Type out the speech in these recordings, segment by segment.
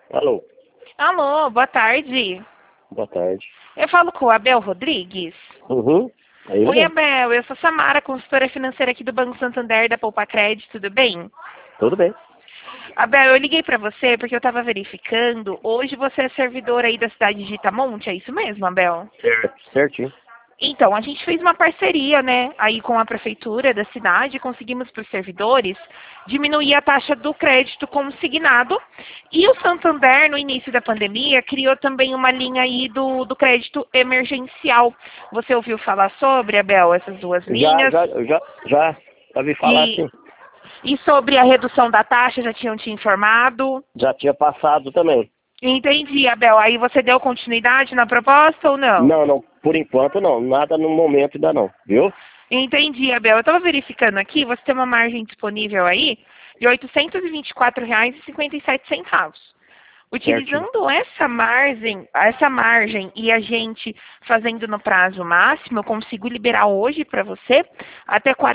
Alô, Alô, boa tarde. boa tarde. Eu falo com o Abel Rodrigues. Uhum, é ele Oi, mesmo. Abel, eu sou Samara, consultora financeira aqui do Banco Santander da Poupa Crédito, tudo bem? Tudo bem. Abel, eu liguei para você porque eu estava verificando. Hoje você é servidor aí da cidade de Itamonte, é isso mesmo, Abel? Certo. Certinho. Então, a gente fez uma parceria, né, aí com a prefeitura da cidade, conseguimos para os servidores diminuir a taxa do crédito consignado. E o Santander, no início da pandemia, criou também uma linha aí do crédito emergencial. Você ouviu falar sobre, Abel, essas duas Já, linhas? já, já ouvi falar E, assim. e sobre a redução da taxa, já tinham te informado? Já tinha passado também. Entendi, Abel. Aí você deu continuidade na proposta ou não? Não, por enquanto não. Nada no momento ainda não, viu? Entendi, Abel. Eu estava verificando aqui, você tem uma margem disponível aí de R$ 824,57. Certinho. Utilizando essa margem e a gente fazendo no prazo máximo, eu consigo liberar hoje para você até R$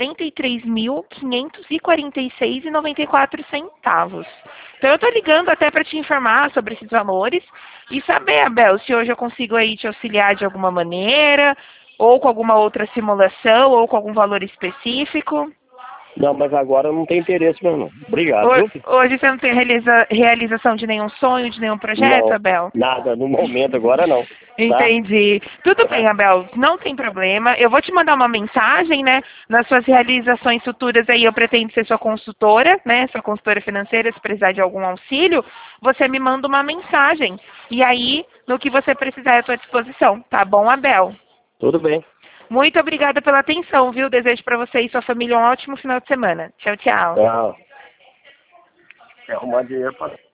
43.546,94. Então eu estou ligando até para te informar sobre esses valores e saber, Abel, se hoje eu consigo aí te auxiliar de alguma maneira, ou com alguma outra simulação, ou com algum valor específico. Não, mas agora eu não tenho interesse mesmo não. Obrigado, viu? Hoje você não tem realização de nenhum sonho, de nenhum projeto, Não, Abel? nada no momento agora não, tá? Entendi. Tudo bem, Abel, não tem problema. Eu vou te mandar uma mensagem, né? Nas suas realizações futuras aí, eu pretendo ser sua consultora, né? Sua consultora financeira, se precisar de algum auxílio, você me manda uma mensagem. E aí, no que você precisar, é à sua disposição. Tá bom, Abel? Tudo bem. Muito obrigada pela atenção, viu? Desejo para você e sua família um ótimo final de semana. Tchau, tchau. Tchau. Quer arrumar dinheiro pra